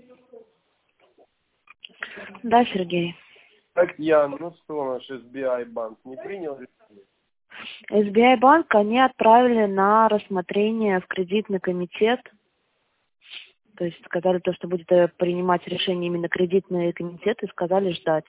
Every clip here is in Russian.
Да, Сергей. Татьяна, ну что, наш SBI банк не принял решение? SBI банк они отправили на рассмотрение в кредитный комитет. То есть сказали то, что будет принимать решение именно кредитный комитет, и сказали ждать.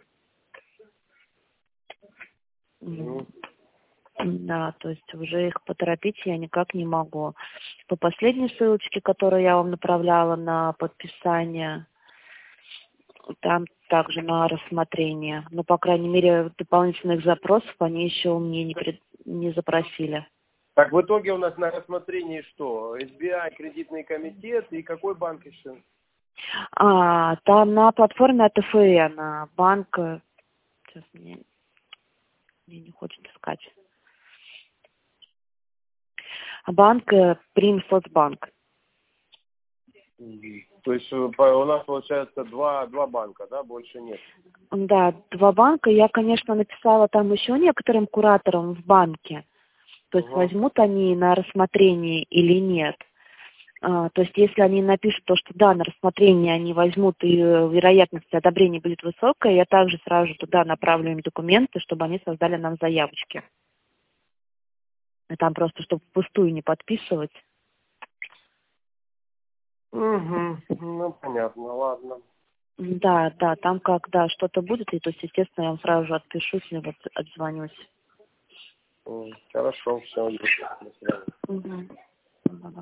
Да, то есть уже их поторопить я никак не могу. По последней ссылочке, которую я вам направляла на подписание, там также на рассмотрение. Но, по крайней мере, дополнительных запросов они еще у меня не запросили. Так, в итоге у нас на рассмотрении что? SBI, кредитный комитет и какой банк еще? Там на платформе АТФН банк... Сейчас мне не хочет искать. Банк Примсоцбанк. То есть у нас получается два банка, да? Больше нет? Да, 2 банка. Я, конечно, написала там еще некоторым кураторам в банке. То есть возьмут они на рассмотрение или нет. То есть если они напишут то, что да, на рассмотрение они возьмут и вероятность одобрения будет высокая, я также сразу же туда направлю им документы, чтобы они создали нам заявочки. И там просто, чтобы впустую не подписывать. Ну, понятно, ладно. Да, там когда что-то будет, и то есть, естественно, я вам сразу же отпишусь или вот отзвонюсь. Хорошо, все, до свидания. Угу.